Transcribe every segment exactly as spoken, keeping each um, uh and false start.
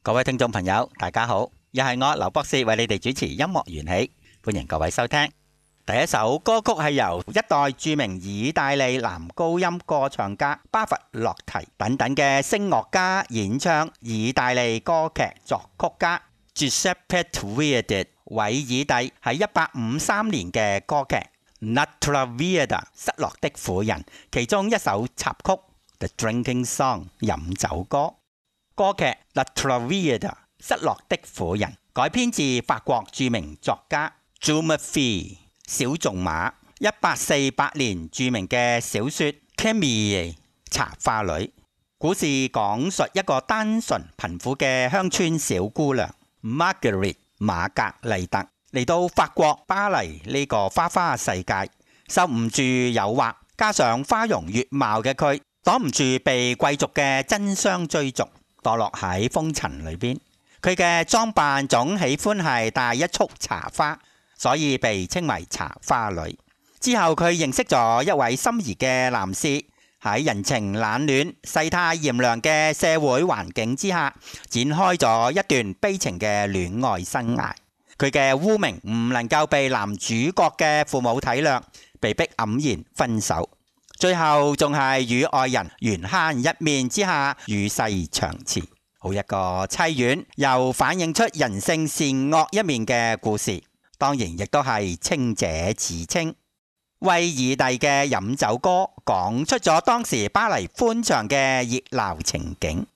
各位聽眾朋友，大家好，又係我劉博士為你哋主持音樂緣起，歡迎各位收聽。第一首歌曲係由一代著名意大利男高音歌唱家巴伐洛提等等嘅聲樂家演唱意大利歌劇作曲家 Giuseppe Verdi 韋爾第喺一八五三年嘅歌劇 La Traviata 失落的婦人其中一首插曲 The Drinking Song 飲酒歌。歌劇 La Traviata 失落的婦人改編自法國著名作家 Jules Ferry 小仲馬一八四八年著名嘅小說 Camille 茶花女。故事講述一個單純貧苦嘅鄉村小姑娘 Marguerite 瑪格麗特嚟到法國巴黎呢個花花世界，受唔住誘惑，加上花容月貌嘅佢，擋唔住被貴族嘅爭相追逐，墮落喺風塵裏邊。佢嘅裝扮總喜歡係戴一束茶花，所以被稱為茶花女。之後佢認識咗一位心儀嘅男士，喺人情冷暖、世態炎涼嘅社會環境之下，展開咗一段悲情嘅戀愛生涯。佢嘅污名唔能夠被男主角嘅父母體諒，被迫黯然分手。最後仲係與愛人緣慳一面之下與世長辭，好一個淒婉又反映出人性善惡一面嘅故事。當然亦都係清者自清。韋爾第嘅飲酒歌講出咗當時巴黎歡場嘅熱鬧情景。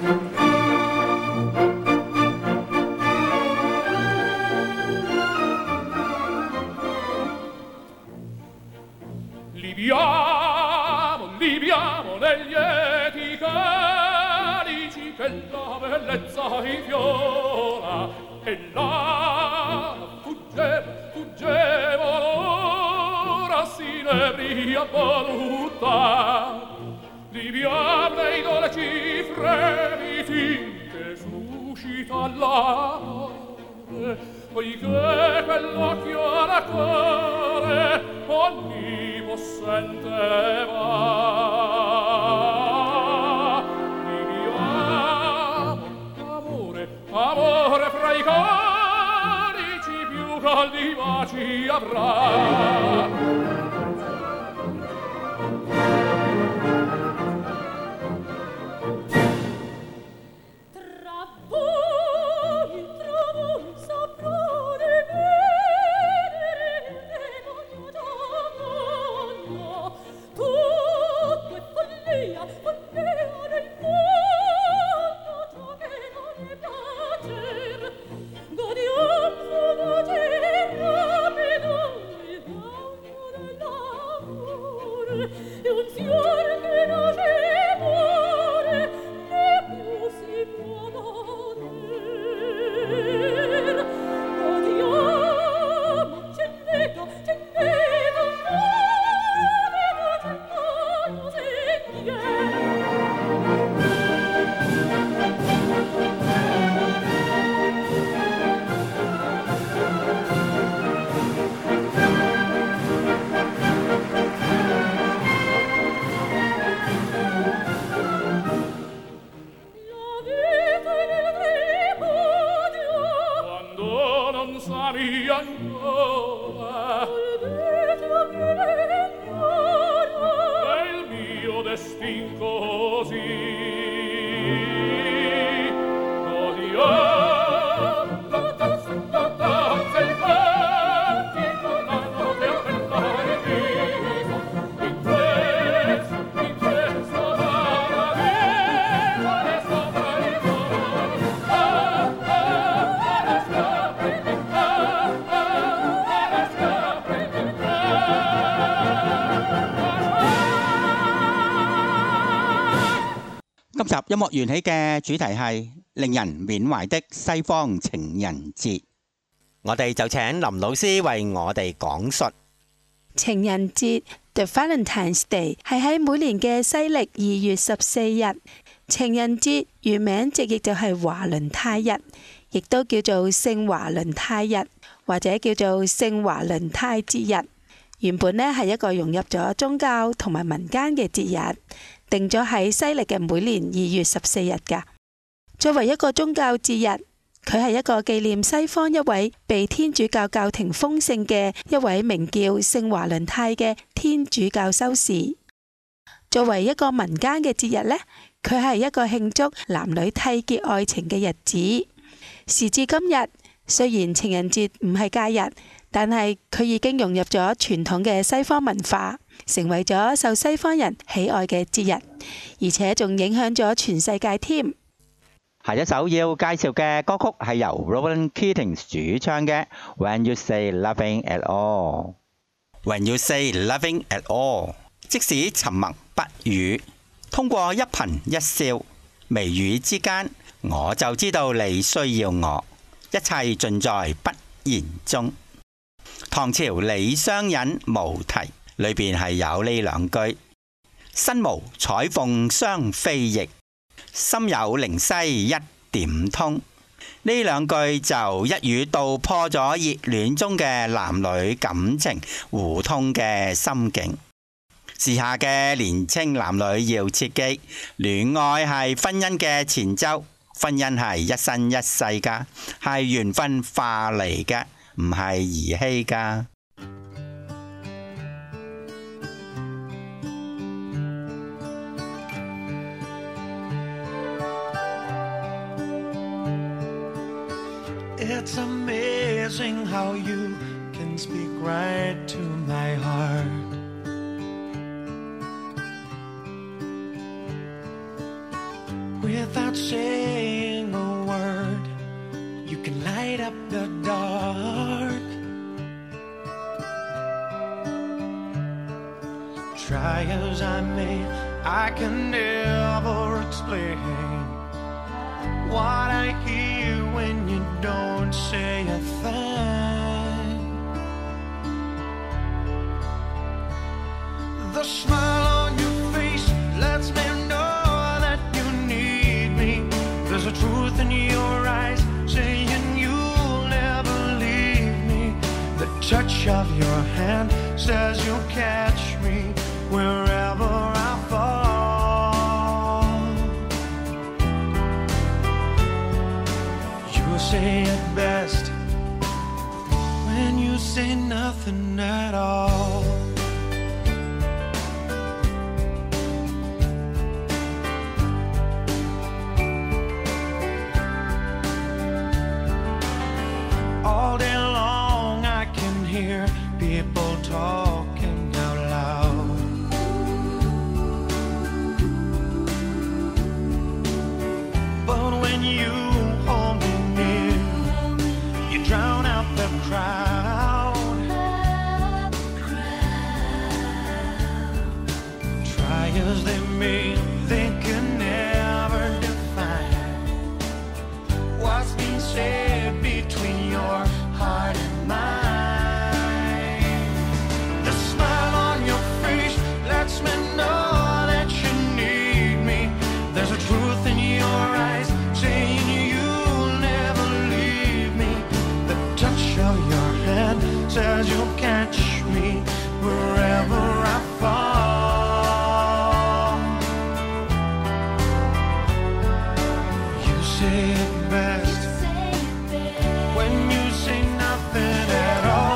Libiamo, libiamo nei lieti calici che la bellezza infiora e là fuggevo, fuggevo l'ora s'inebria voluta. Libiamo nei dolci fremiti che suscita l'amore, poiché quell'occhio alla cuore onnipossente va. Viviamo, amore, amore fra i calici più caldi baci avrà.今集音樂緣起嘅主題係令人緬懷的西方情人節，我哋就請林老師為我哋講述。 情人節 The Valentine's Day 係喺每年嘅西曆二月十四日。情人節原名直譯就係華倫泰日，亦都叫做聖華倫泰日，或者叫做聖華倫泰節日。原本呢係一個融入咗宗教同埋民間嘅節日，定咗喺西曆嘅每年二月十四日㗎。 作為一個宗教節日，佢係一個紀念西方一位被天主教教廷封聖嘅一位名叫聖華倫泰嘅天主教修士。作為一個民間嘅節日呢，佢係一個慶祝男女締結愛情嘅日子。時至今日，雖然情人節唔係假日，但係佢已經融入咗傳統嘅西方文化，成為咗受西方人喜愛嘅節日，而且仲影響咗全世界添。 下一首要介紹嘅歌曲係由 Rowan Keating 主唱嘅 When You Say Nothing At All。When You Say Nothing At All， 即使沉默不語，通過一顰一笑，微語之間，我就知道你需要我，一切盡在不言中。唐朝李商隱無題裏邊係有呢兩句：身無彩鳳雙飛翼，心有靈犀一點通。呢兩句就一語道破咗熱戀中嘅男女感情互通嘅心境。時下嘅年青男女要切記，戀愛係婚姻嘅前奏，婚姻係一生一世噶，係緣分化嚟嘅，唔係兒戲噶。 It's amazing how you can speak right to my heart. Without saying a word, you can light up the dark. Try as I may, I can never explain what I hear when you don't say a thing. The smile on your face lets me know that you need me. There's a truth in your eyes saying you'll never leave me. The touch of your hand says you'll catch me wherever I fall. You say it best when you say nothing at all. All day long I can hear people talking out loud. But when you hold me near, you drown out the crowd. Try as they may, they can never define what's being said between your heart and mine. The smile on your face lets me know that you need me. There's a truth in your eyes saying you'll never leave me. The touch of your hand says you'll catch me wherever I fall. You say it best when you say nothing at all.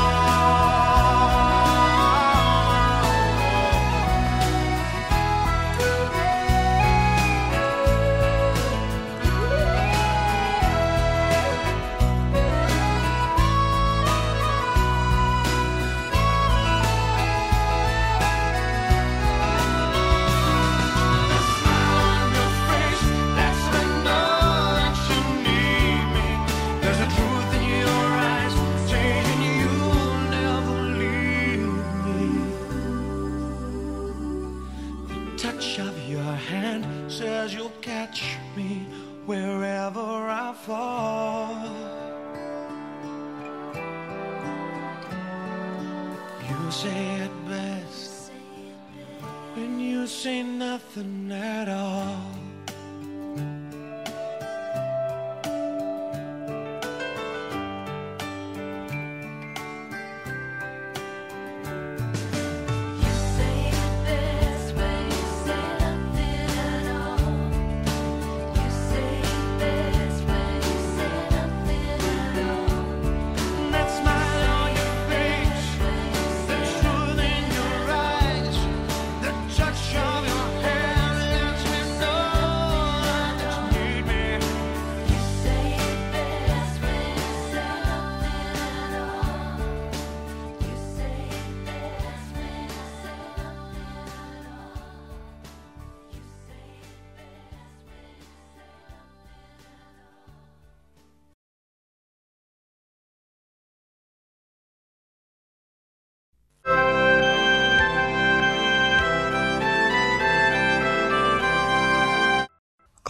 The smile on your face lets me know that you need me. There's a truth in your eyes saying you'll never leave me. The touch of your hand says you'll catch me wherever I fall. You say it best when you say nothing at all. Say it best when you say nothing at all. You say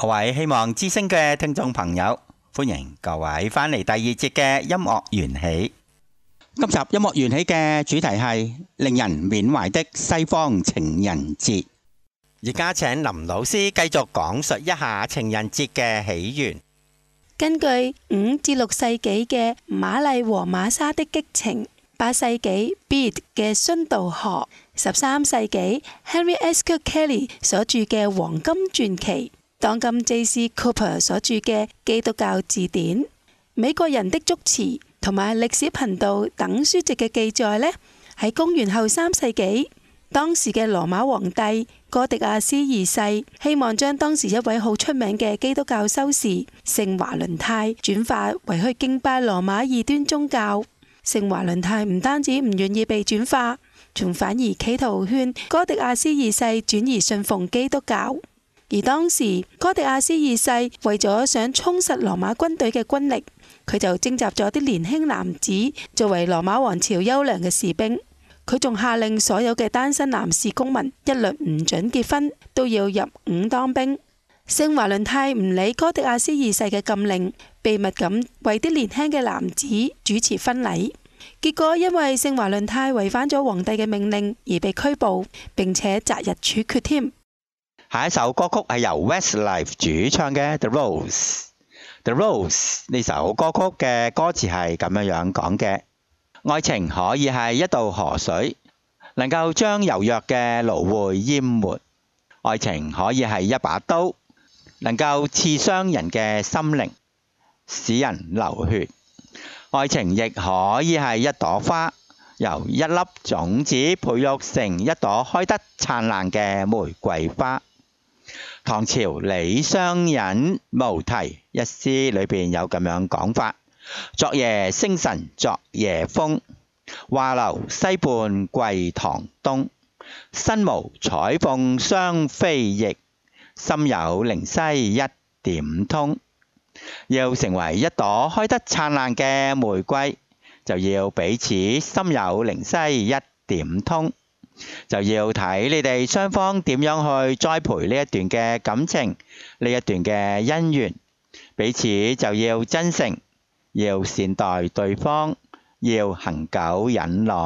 各位希望之聲嘅聽眾朋友，歡迎各位返嚟第二節嘅音樂緣起。 今集音樂緣起嘅主題係令人緬懷的西方情人節。 而家請林老師繼續講述一下情人節嘅起源。 根據五至六世紀嘅瑪麗和瑪莎的激情，八世紀 Bede 嘅殉道學，十三世紀 Henry Esker Kelly 所著嘅黃金傳奇，當今 J C Cooper 所著嘅基督教字典，美國人的祝詞同埋歷史頻道等書籍嘅記載呢，喺公元後三世紀，當時嘅羅馬皇帝哥迪亞斯二世希望將當時一位好出名嘅基督教修士聖華倫泰轉化為去敬拜羅馬異端宗教。聖華倫泰唔單止唔願意被轉化，仲反而企圖勸哥迪亞斯二世轉移信奉基督教。而當時哥迪亞斯二世為咗想充實羅馬軍隊嘅軍力，佢就徵集咗啲年輕男子作為羅馬王朝優良嘅士兵。佢仲下令所有嘅單身男士公民一律唔准結婚，都要入伍當兵。聖華倫泰唔理哥迪亞斯二世嘅禁令，秘密咁為啲年輕嘅男子主持婚禮。結果因為聖華倫泰違反咗皇帝嘅命令而被拘捕，並且擇日處決添。 下一首歌曲係由 Westlife 主唱嘅 The Rose。The Rose 呢首歌曲嘅歌詞係咁樣樣講嘅：愛情可以係一道河水，能夠將柔弱嘅蘆薈淹沒；愛情可以係一把刀，能夠刺傷人嘅心靈，使人流血；愛情亦可以係一朵花，由一粒種子培育成一朵開得燦爛嘅玫瑰花。唐朝李商隱無題一詩裏邊有咁樣講法：昨夜星辰昨夜風，畫樓西畔桂堂東。身無彩鳳雙飛翼，心有靈犀一點通。要成為一朵開得燦爛嘅玫瑰，就要彼此心有靈犀一點通。就要睇你哋雙方點樣去栽培呢一段嘅感情，呢一段嘅姻緣。彼此就要真誠，要善待對方，要恆久忍耐。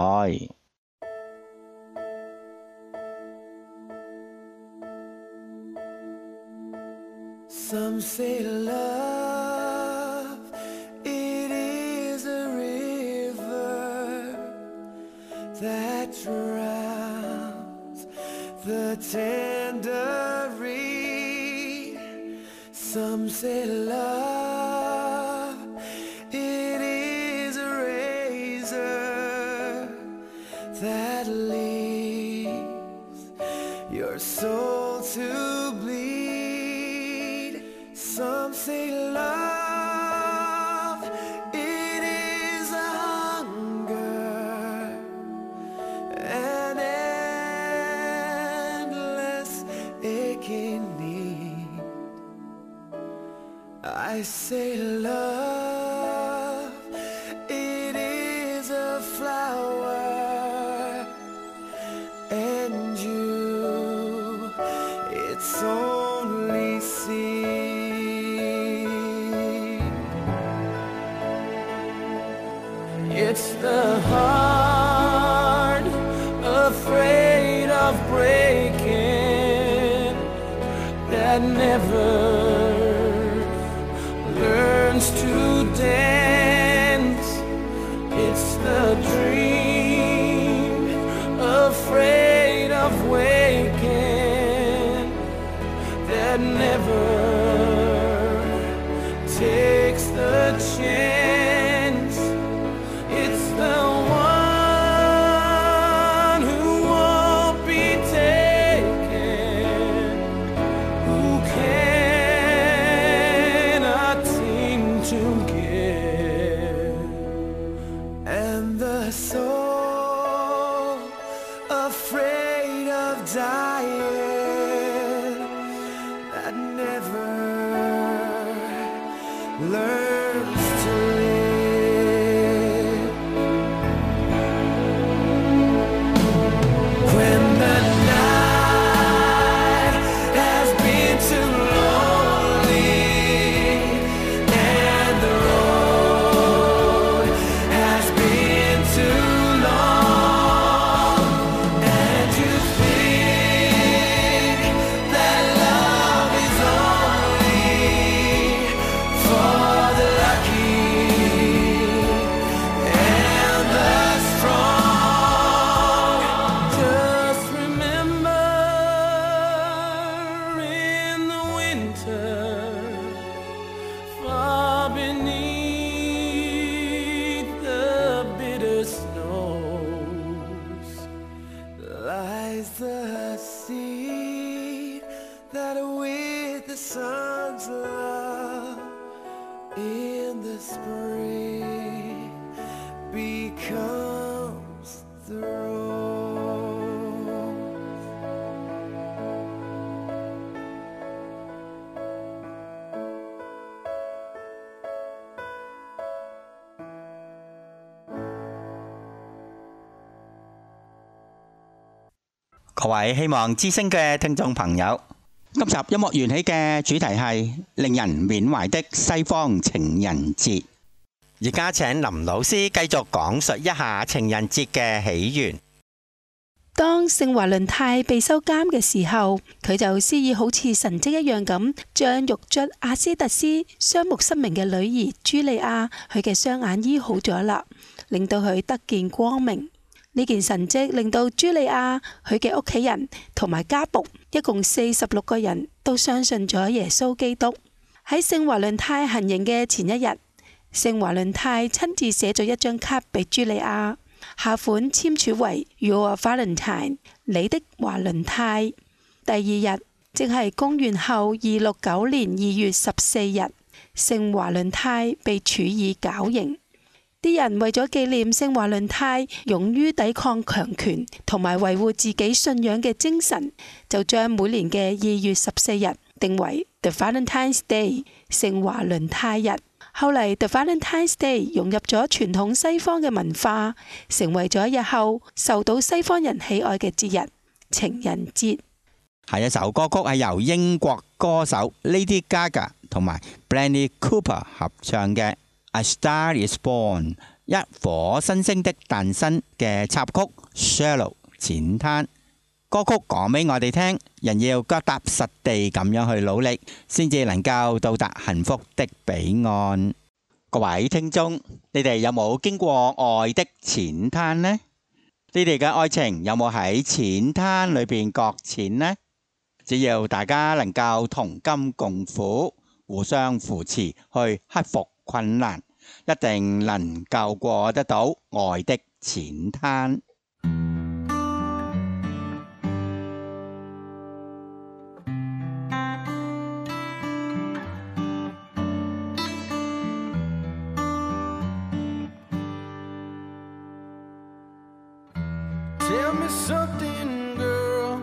Some say love, it is a river that drowns the tender reed. Some say love, it is a razor that leaves your soul to bleed. Some say love, it is a hunger, an endless aching need. I say love, it is a flower, and you, it's only seed. It's the heart afraid of breaking that never learns to dance. It's the dream afraid of waking that never takes the chance. It's the one who won't be taken, who cannot seem to give. And the soul afraid of dying that never learns to live. When the night has been too lonely a seed that with the sun's love in the spring becomes the rose. 各位希望之聲嘅聽眾朋友， 今集音樂緣起嘅主題係令人緬懷的西方情人節。 而家請林老師繼續講述一下情人節嘅起源。 當聖華倫泰被收監嘅時候，佢就施以好似神蹟一樣咁，將獄卒阿斯特斯雙目失明嘅女兒朱莉亞佢嘅雙眼醫好咗啦，令到佢得見光明。呢件神蹟令到朱莉亞佢嘅屋企人同埋家僕一共四十六個人都相信咗耶穌基督。喺聖華倫泰行刑嘅前一日，聖華倫泰親自寫咗一張卡俾朱莉亞，下款簽署為 Your Valentine， 你的華倫泰。第二日，即係公元後二六九年二月十四日，聖華倫泰被處以絞刑。啲人為咗紀念聖華倫泰勇於抵抗強權同埋維護自己信仰嘅精神，就將每年嘅二月十四日定為 The Valentine's Day， 聖華倫泰日。後嚟 The Valentine's Day 融入咗傳統西方嘅文化，成為咗日後受到西方人喜愛嘅節日——情人節。 下一首歌曲係由英國歌手 Lady Gaga 同埋 Bradley Cooper 合唱嘅A Star Is Born， 一顆新星的誕生嘅插曲 Shallow 淺灘。歌曲講俾我哋聽，人要腳踏實地咁樣去努力，先至能夠到達幸福的彼岸。各位聽眾，你哋有冇經過愛的淺灘呢？你哋嘅愛情有冇喺淺灘裏邊擱淺呢？只要大家能夠同甘共苦，互相扶持去克服困難，一定能夠過得到愛的淺灘。 Tell me something, girl.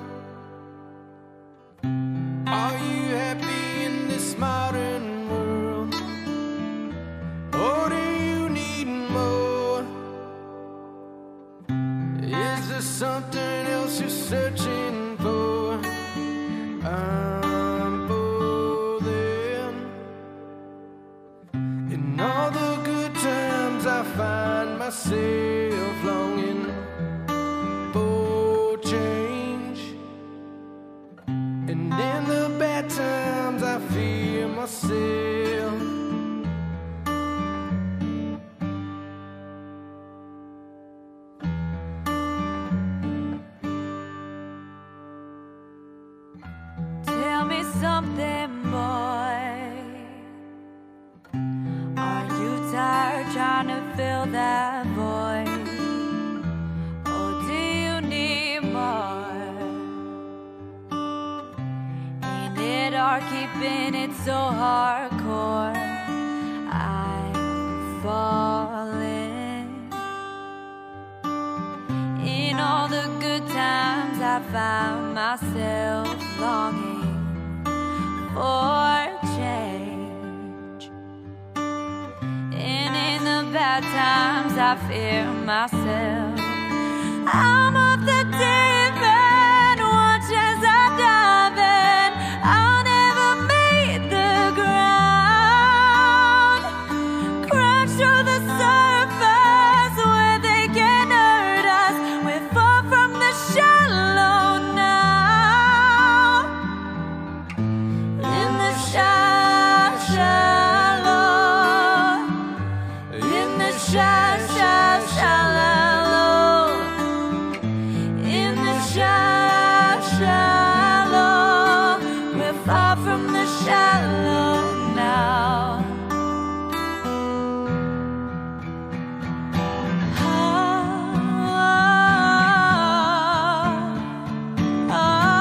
Are you happy in this modern world? Or do you need more? Is there something else you're searching for? I'm bothering. In all the good times I find myself longing for change, and in the bad times I fear myself. Tell me something, boy. Are you tired trying to fill that void? Are keeping it so hardcore. I'm falling. In all the good times I found myself longing for change, and in the bad times I fear myself. I'm off the deep end, watch as I dive in. I'll never meet the ground. Crash through the surface where they can hurt us. We're far from the shallow now. In the shallow, shallow. In the shallow, shallow, shallow. In the shallow, shallow. We're far from the shallow now. Oh, oh, oh.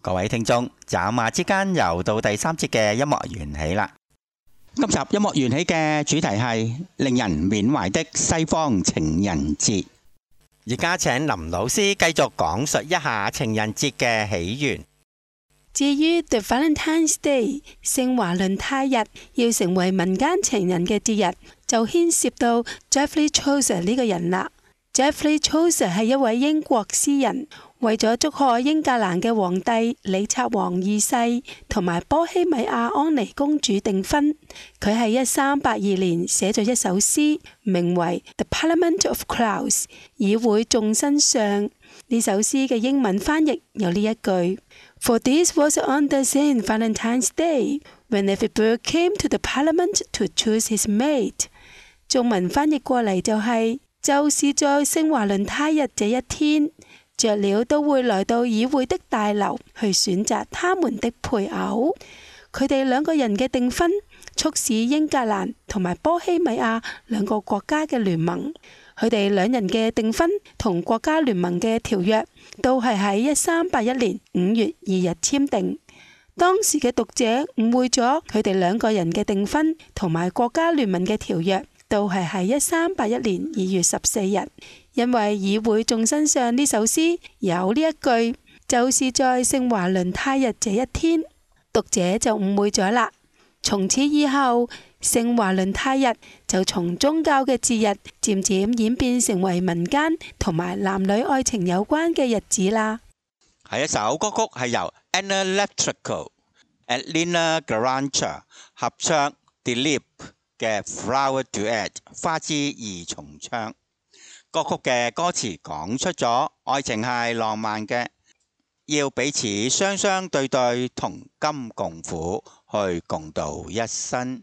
各位聽眾，眨下之間又到第三節嘅音樂緣起啦。 今集音樂緣起嘅主題係令人緬懷的西方情人節。 而家請林老師繼續講述一下情人節嘅起源。 至於 The Valentine's Day 聖華倫泰日要成為民間情人嘅節日，就牽涉到 Geoffrey Chaucer 呢個人啦。Geoffrey Chaucer 係一位英國詩人，為咗祝賀英格蘭嘅皇帝李察王二世同埋波希米亞安妮公主訂婚，佢喺一三八二年寫咗一首詩，名為 The Parliament of Clouds 議會眾生相。呢首詩嘅英文翻譯有呢一句：For this was on the Saint Valentine's Day, when every bird came to the Parliament to choose his mate。中文翻譯過嚟就係、是。就是在聖華倫泰日這一天，雀鳥都會來到議會的大樓去選擇他們的配偶。佢哋兩個人嘅訂婚，促使英格蘭同埋波希米亞兩個國家嘅聯盟。佢哋兩人嘅訂婚同國家聯盟嘅條約，都係喺一三八一年五月二日簽訂。當時嘅讀者誤會咗佢哋兩個人嘅訂婚同埋國家聯盟嘅條約，都係喺一三八一年二月十四日，因為議會眾生相呢首詩有呢一句，就是在聖華倫泰日這一天，讀者就誤會咗啦。從此以後，聖華倫泰日就從宗教嘅節日漸漸演變成為民間同埋男女愛情有關嘅日子啦。 係一首歌曲係由 Anna Netrebko、Elena Garanca 合唱 Dilip嘅 Flower Duet 花之二重唱。歌曲嘅歌詞講出咗愛情係浪漫嘅，要彼此雙雙對對，同甘共苦，去共度一生。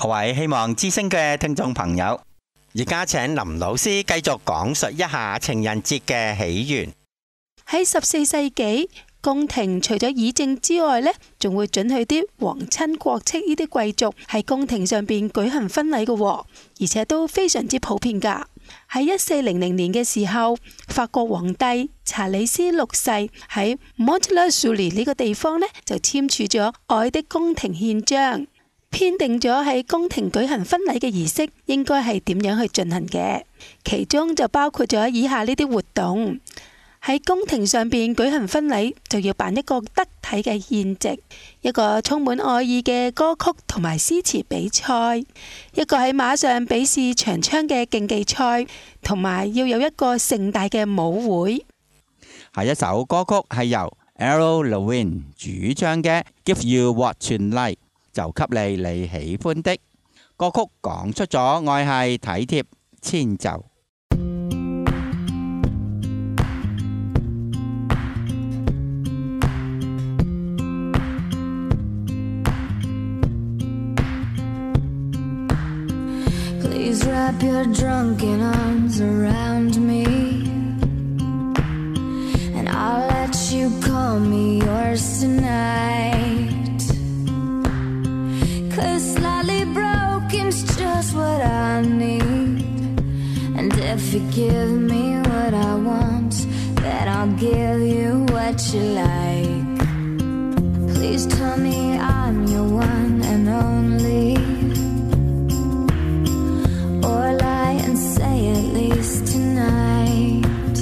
各位希望之聲嘅聽眾朋友，而家請林老師繼續講述一下情人節嘅起源。 喺十四世紀，宮廷除咗議政之外呢，仲會准許啲皇親國戚呢啲貴族喺宮廷上邊舉行婚禮嘅，而且都非常之普遍噶。喺一四零零年嘅時候，法國皇帝查理斯六世喺 Montlhéry 呢個地方呢，就簽署咗《愛的宮廷憲章》，編定咗喺宮廷舉行婚禮嘅儀式應該係點樣去進行嘅，其中就包括咗以下呢啲活動。喺宮廷上邊舉行婚禮就要辦一個得體嘅宴席，一個充滿愛意嘅歌曲同埋詩詞比賽，一個喺馬上比試長槍嘅競技賽，同埋要有一個盛大嘅舞會。 下一首歌曲係由 Avril Lavigne 主唱嘅《Give You What You Like》，就給你你喜歡的。歌曲講出咗愛係體貼遷就。 Please wrap your drunken arms around me, and I'll let you call me yours tonight. 'Cause slightly broken's just what I need, and if you give me what I want, then I'll give you what you like. Please tell me I'm your one and only, or lie and say at least tonight.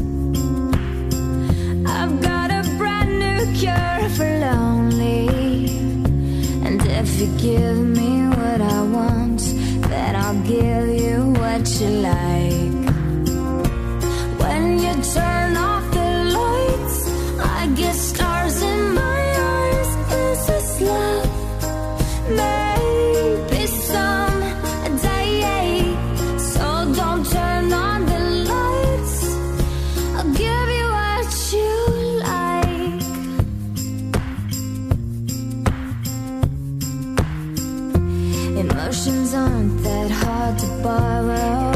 I've got a brand new cure for lonely, and if you give me what I want, then I'll give you what you like. When you turn off the lights, I get stars in my eyes. Is this love? Maybe someday. So don't turn on the lights, I'll give you what you like. Emotions aren't that hard to borrow,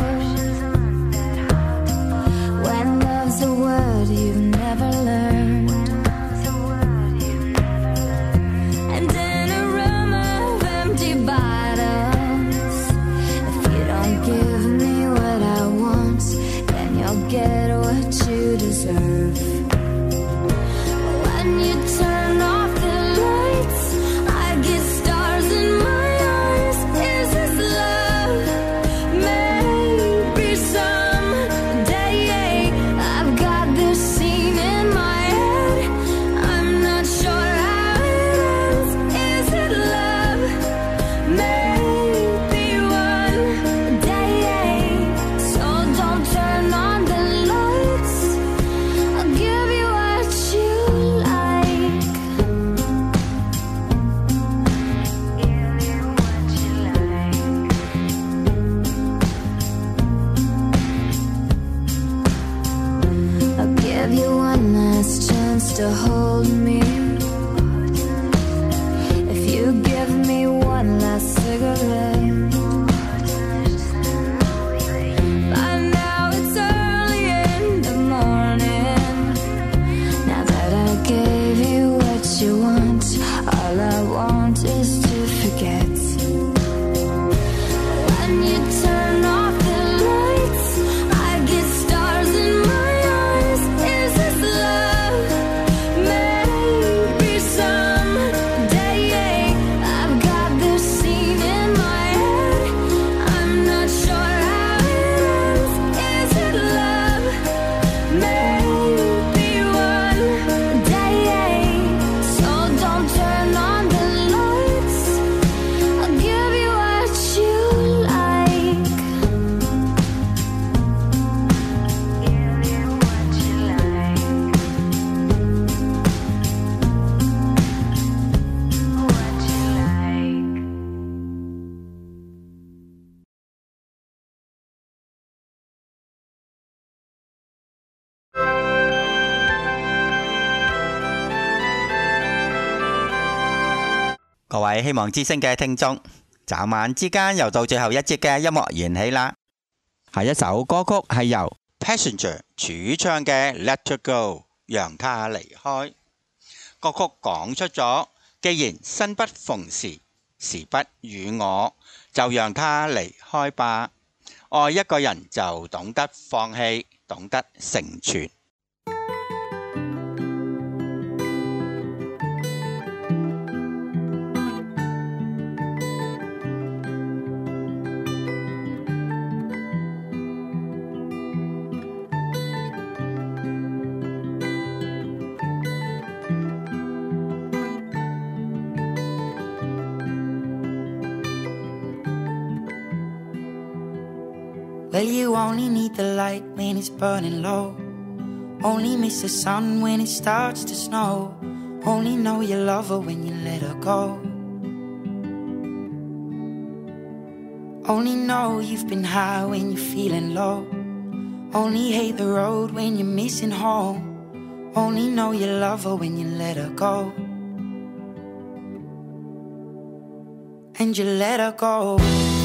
when love's a word you've never learned. And in a room of empty bottles, if you don't give me what I want, then you'll get what you deserve. When you turn off the lights, I get stars in my eyes. Is this love? Maybe someday. I've got this scene in my head, I'm not sure how it ends. Is it love? Maybe one day. So don't turn on the lights, I'll give you what you like. Give you what you like. I'll give you one last chance to hold me, if you give me one last cigarette. By now it's early in the morning. Now that I gave you what you want, all I want is to forget. When you turn off the lights, I get stars in my eyes. Is this love? Maybe someday. I've got this scene in my head, I'm not sure how it ends. Is it love? Maybe one day. So don't turn on the lights, I'll give you what you like. Give you what you like. What you like. 各位希望之聲嘅聽眾， 眨眼之間又到最後一節嘅音樂緣起啦。 下一首歌曲係由 Passenger 主唱嘅 Let It Go， 讓它離開。歌曲講出咗，既然生不逢時，時不與我，就讓它離開吧。愛一個人就懂得放棄，懂得成全。 Well, you only need the light when it's burning low. Only miss the sun when it starts to snow. Only know you love her when you let her go. Only know you've been high when you're feeling low. Only hate the road when you're missing home. Only know you love her when you let her go. And you let her go.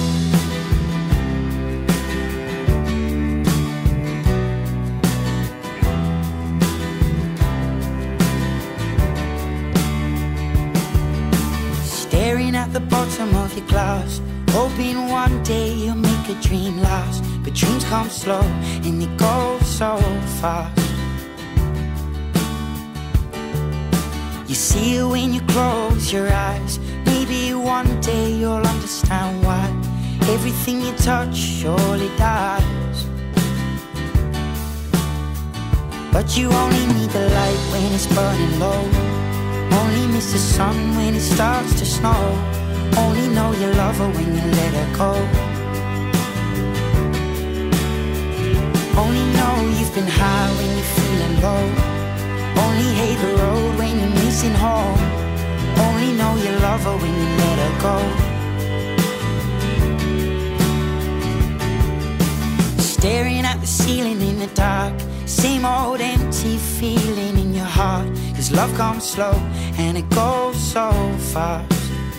Staring at the bottom of your glass, hoping one day you'll make a dream last. But dreams come slow and they go so fast. You see it when you close your eyes. Maybe one day you'll understand why everything you touch surely dies. But you only need the light when it's burning low. Only miss the sun when it starts to snow. Only know you love her when you let her go. Only know you've been high when you're feeling low. Only hate the road when you're missing home. Only know you love her when you let her go. Staring at the ceiling in the dark, same old empty feeling in your heart. Cause love comes slow and it goes so fast.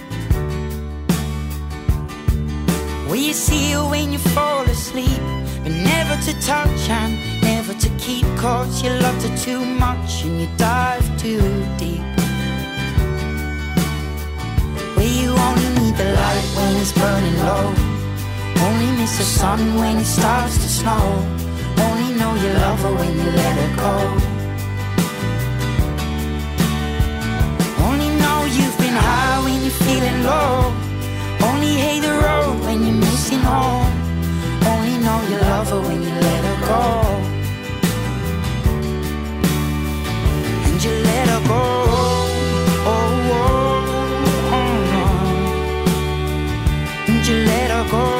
Well, you see it when you fall asleep, but never to touch and never to keep. Cause you loved her too much and you dive too deep. Well, you only need the light when it's burning low. Only miss the sun when it starts to snow. Only know you love her when you let her go. Only know you've been high when you're feeling low. Only hate the road when you're missing home. Only know you love her when you let her go. And you let her go. Oh, oh, oh, oh. And you let her go.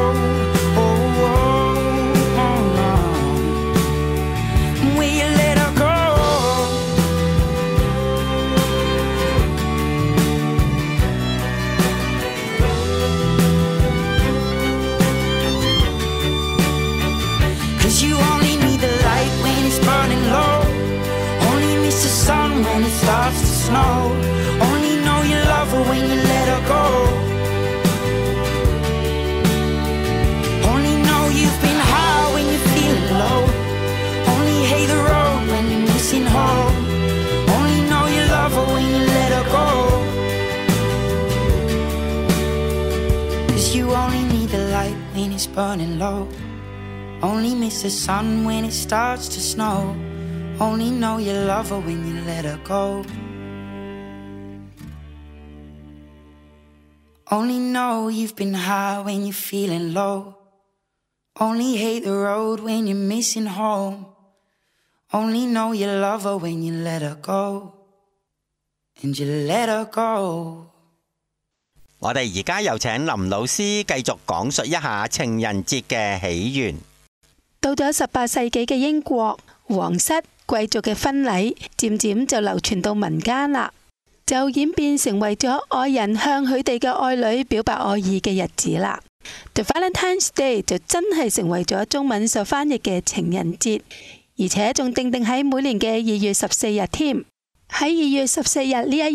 When it starts to snow, only know you love her when you let her go. Only know you've been high when you're feeling low. Only hate the road when you're missing home. Only know you love her when you let her go. Cause you only need the light when it's burning low. Only miss the sun when it starts to snow. Only know you love her when you let her go. Only know you've been high when you're feeling low. Only hate the road when you're missing home. Only know you love her when you let her go. And you let her go. 我哋而家有請林老師繼續講述一下情人節嘅起源。 到咗十八世紀嘅英國，皇室貴族嘅婚禮漸漸就流傳到民間啦，就演變成為咗愛人向佢哋嘅愛侶表白愛意嘅日子啦。The Valentine's Day 就真係成為咗中文所翻譯嘅情人節，而且仲定定喺每年嘅二月十四日添。喺二月十四日呢一日，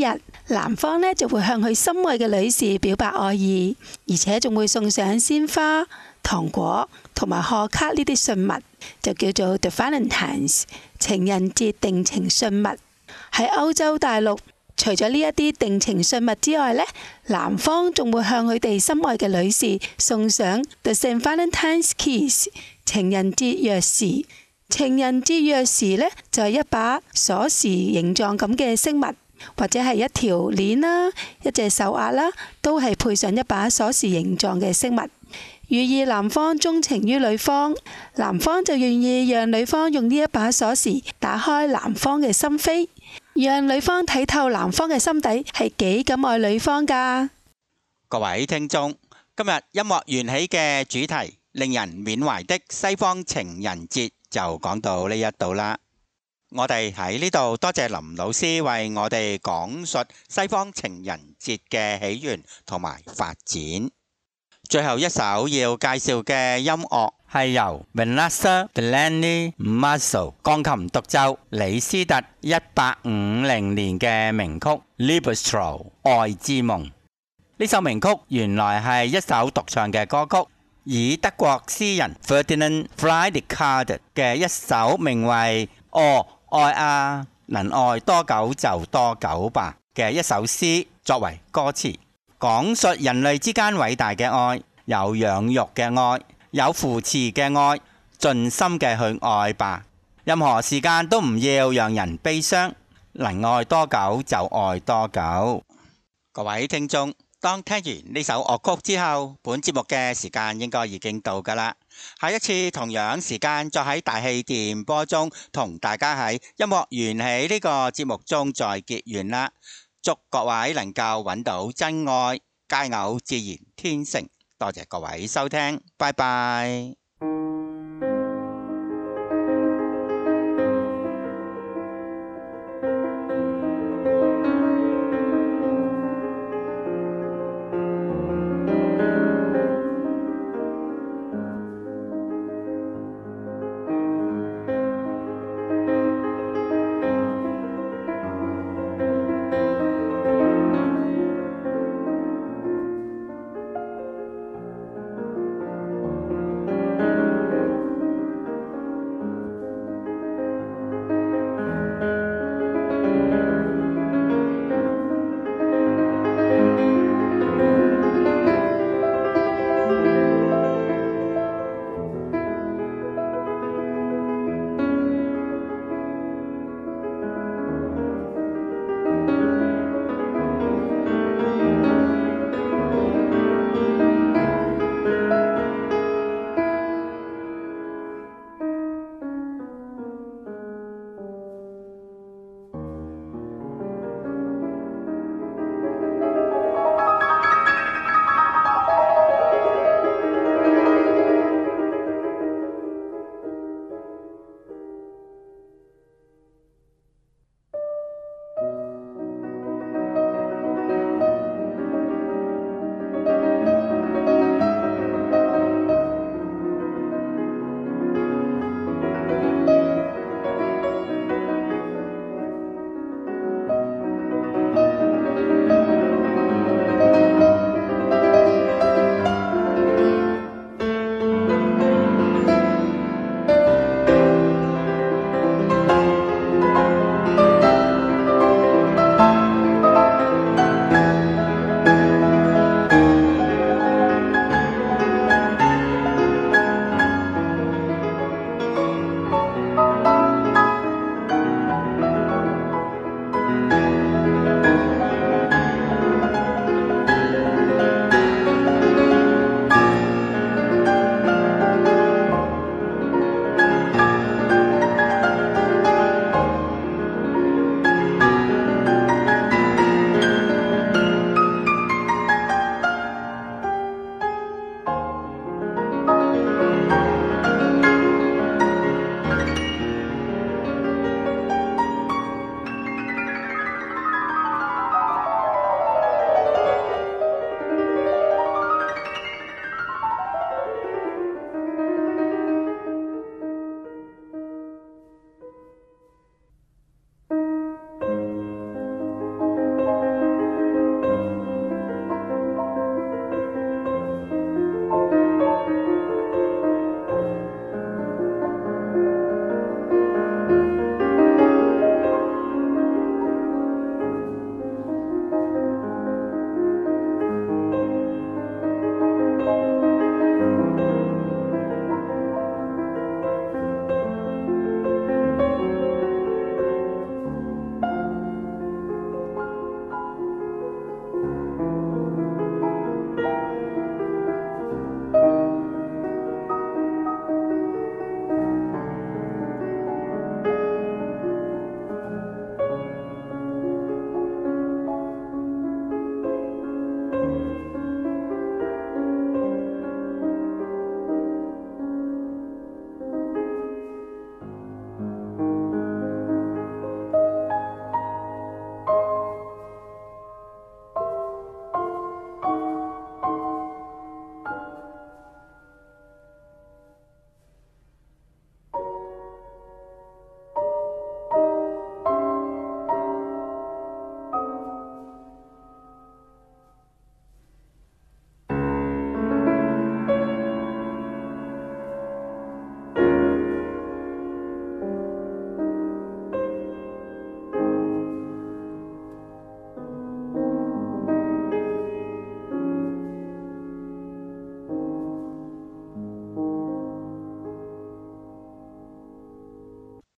男方呢就會向佢心愛嘅女士表白愛意，而且仲會送上鮮花、糖果同埋賀卡呢啲信物，就叫做 The Valentines 情人節定情信物。喺歐洲大陸，除咗呢一啲定情信物之外呢，男方仲會向佢哋心愛嘅女士送上 The Saint Valentine's Kiss 情人節鑰匙。情人節鑰匙呢，就係一把鎖匙形狀咁嘅飾物，或者係一條鏈啦、一隻手鐲啦，都係配上一把鎖匙形狀嘅飾物，寓意男方鍾情於女方，男方就願意讓女方用呢一把鎖匙打開男方嘅心扉，讓女方睇透男方嘅心底係幾咁愛女方㗎。 各位聽眾，今日音樂緣起嘅主題令人緬懷的西方情人節就講到呢一度啦。我哋喺呢度多謝林老師為我哋講述西方情人節嘅起源同埋發展。最後一首要介紹嘅音樂係由 Vanessa Bellini Mazzo 鋼琴獨奏李斯特一八五零年嘅名曲 Liebestro 愛之夢。呢首名曲原來係一首獨唱嘅歌曲，以德國詩人 Ferdinand Friedrich 嘅一首名為哦愛啊能愛多久就多久吧嘅一首詩作為歌詞，講述人類之間偉大嘅愛，有養育嘅愛，有扶持嘅愛，盡心嘅去愛吧。任何時間都唔要讓人悲傷，能愛多久就愛多久。各位聽眾，當聽完呢首樂曲之後，本節目嘅時間應該已經到㗎啦。下一次同樣時間再喺大氣電波中同大家喺音樂緣起呢個節目中再結緣啦。祝各位能夠揾到真愛，佳偶自然天成。多謝各位收聽，拜拜。